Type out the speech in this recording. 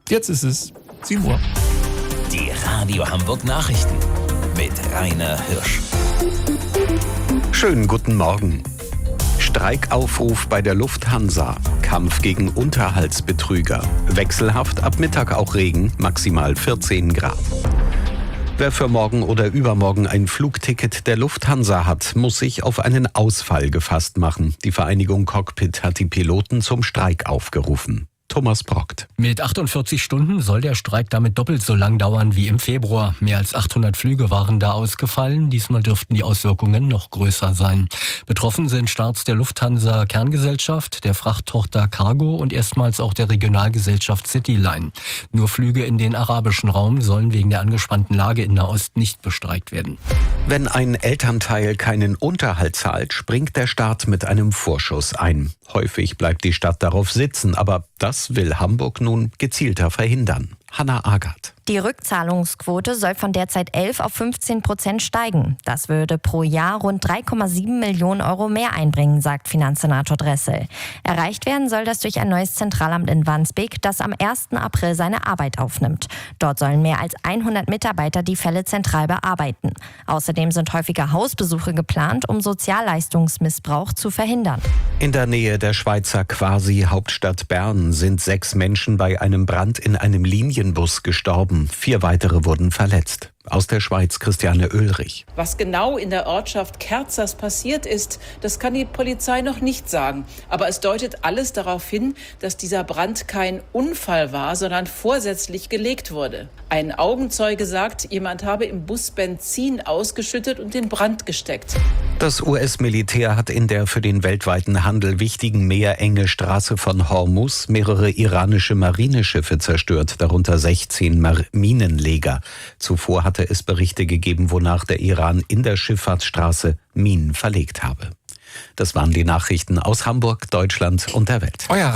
Jetzt ist es 7 Uhr. Die Radio Hamburg Nachrichten mit Rainer Hirsch. Schönen guten Morgen. Streikaufruf bei der Lufthansa. Kampf gegen Unterhaltsbetrüger. Wechselhaft, ab Mittag auch Regen, maximal 14 Grad. Wer für morgen oder übermorgen ein Flugticket der Lufthansa hat, muss sich auf einen Ausfall gefasst machen. Die Vereinigung Cockpit hat die Piloten zum Streik aufgerufen. Thomas Brockt. Mit 48 Stunden soll der Streik damit doppelt so lang dauern wie im Februar. Mehr als 800 Flüge waren da ausgefallen. Diesmal dürften die Auswirkungen noch größer sein. Betroffen sind Starts der Lufthansa Kerngesellschaft, der Frachttochter Cargo und erstmals auch der Regionalgesellschaft Cityline. Nur Flüge in den arabischen Raum sollen wegen der angespannten Lage in Nahost nicht bestreikt werden. Wenn ein Elternteil keinen Unterhalt zahlt, springt der Staat mit einem Vorschuss ein. Häufig bleibt die Stadt darauf sitzen, aber das will Hamburg nun gezielter verhindern. Hanna Agert. Die Rückzahlungsquote soll von derzeit 11 auf 15% steigen. Das würde pro Jahr rund 3,7 Millionen Euro mehr einbringen, sagt Finanzsenator Dressel. Erreicht werden soll das durch ein neues Zentralamt in Wandsbek, das am 1. April seine Arbeit aufnimmt. Dort sollen mehr als 100 Mitarbeiter die Fälle zentral bearbeiten. Außerdem sind häufiger Hausbesuche geplant, um Sozialleistungsmissbrauch zu verhindern. In der Nähe der Schweizer Quasi-Hauptstadt Bern sind 6 Menschen bei einem Brand in einem Linienbus gestorben. 4 weitere wurden verletzt. Aus der Schweiz Christiane Oehlrich. Was genau in der Ortschaft Kerzers passiert ist, das kann die Polizei noch nicht sagen. Aber es deutet alles darauf hin, dass dieser Brand kein Unfall war, sondern vorsätzlich gelegt wurde. Ein Augenzeuge sagt, jemand habe im Bus Benzin ausgeschüttet und den Brand gesteckt. Das US-Militär hat in der für den weltweiten Handel wichtigen meerenge Straße von Hormuz mehrere iranische Marineschiffe zerstört, darunter 16 Minenleger. Zuvor hatte es Berichte gegeben, wonach der Iran in der Schifffahrtsstraße Minen verlegt habe. Das waren die Nachrichten aus Hamburg, Deutschland und der Welt.